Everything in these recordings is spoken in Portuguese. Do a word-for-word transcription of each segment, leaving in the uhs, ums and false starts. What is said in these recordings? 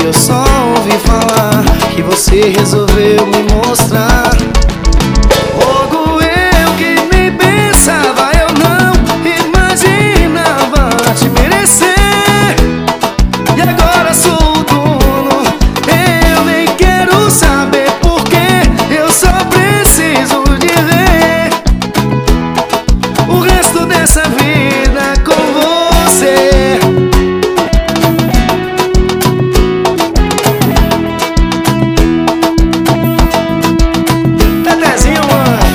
eu só ouvi falar que você resolveu me mostrar. Logo eu que nem pensava, eu não imaginava te merecer. E agora sou o dono, eu nem quero saber porquê. Eu só preciso de ver o resto dessa vida com você. Tetezinho, mãe.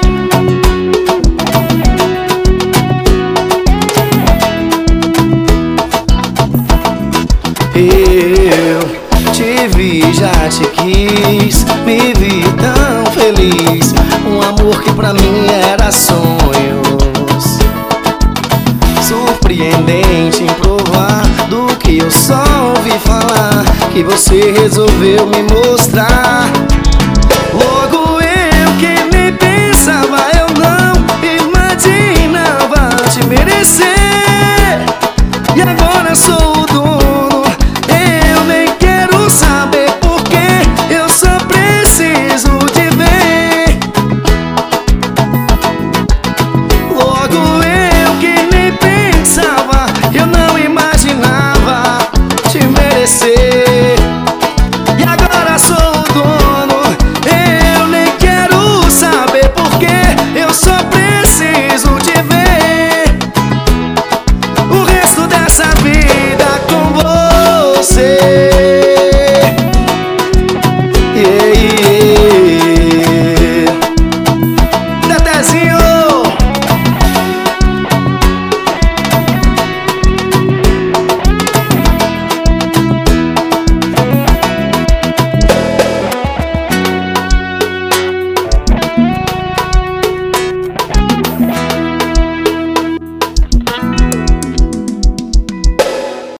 Eu te vi, já te quis, me vi tão feliz. Um amor que pra mim era sonhos, surpreendente em provar do que eu só ouvi falar, que você resolveu me mostrar. Logo eu que nem pensava, eu não imaginava te merecer.